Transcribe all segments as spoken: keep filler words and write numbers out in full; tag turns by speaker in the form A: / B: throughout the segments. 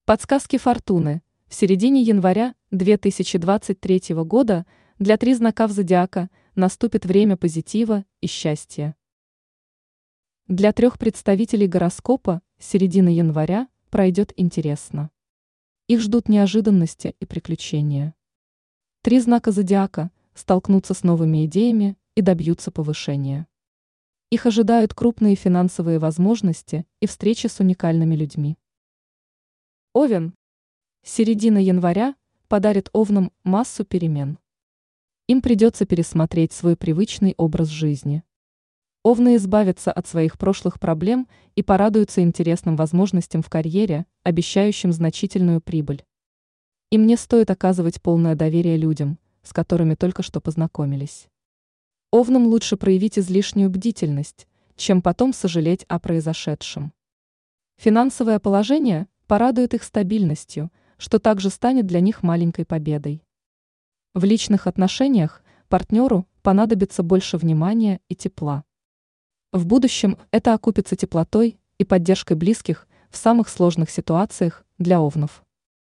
A: Подсказки фортуны. В середине января две тысячи двадцать третьего года для три знаков зодиака наступит время позитива и счастья. Для трех представителей гороскопа середина января пройдет интересно. Их ждут неожиданности и приключения. Три знака зодиака столкнутся с новыми идеями и добьются повышения. Их ожидают крупные финансовые возможности и встречи с уникальными людьми. Овен. Середина января подарит овнам массу перемен. Им придется пересмотреть свой привычный образ жизни. Овны избавятся от своих прошлых проблем и порадуются интересным возможностям в карьере, обещающим значительную прибыль. Им не стоит оказывать полное доверие людям, с которыми только что познакомились. Овнам лучше проявить излишнюю бдительность, чем потом сожалеть о произошедшем. Финансовое положение порадует их стабильностью, что также станет для них маленькой победой. В личных отношениях партнеру понадобится больше внимания и тепла. В будущем это окупится теплотой и поддержкой близких в самых сложных ситуациях для овнов.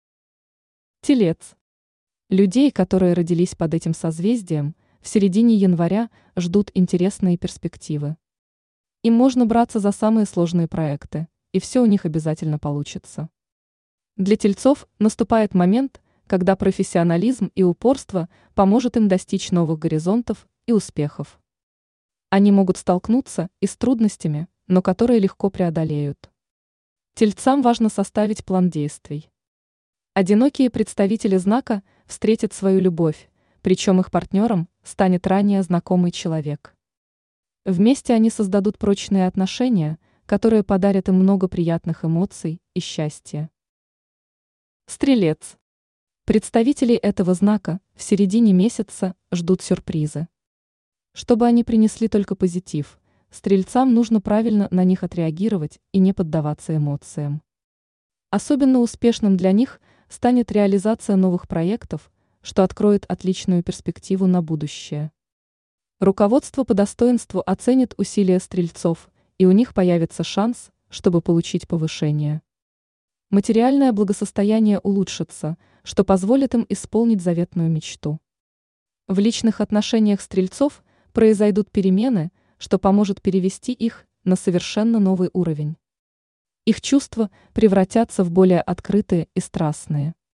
A: Телец. Людей, которые родились под этим созвездием, в середине января ждут интересные перспективы. Им можно браться за самые сложные проекты, и все у них обязательно получится. Для тельцов наступает момент, когда профессионализм и упорство поможет им достичь новых горизонтов и успехов. Они могут столкнуться и с трудностями, но которые легко преодолеют. Тельцам важно составить план действий. Одинокие представители знака встретят свою любовь, причем их партнером станет ранее знакомый человек. Вместе они создадут прочные отношения, которые подарят им много приятных эмоций и счастья. Стрелец. Представителей этого знака в середине месяца ждут сюрпризы. Чтобы они принесли только позитив, стрельцам нужно правильно на них отреагировать и не поддаваться эмоциям. Особенно успешным для них станет реализация новых проектов, что откроет отличную перспективу на будущее. Руководство по достоинству оценит усилия стрельцов, и у них появится шанс, чтобы получить повышение. Материальное благосостояние улучшится, что позволит им исполнить заветную мечту. В личных отношениях стрельцов произойдут перемены, что поможет перевести их на совершенно новый уровень. Их чувства превратятся в более открытые и страстные.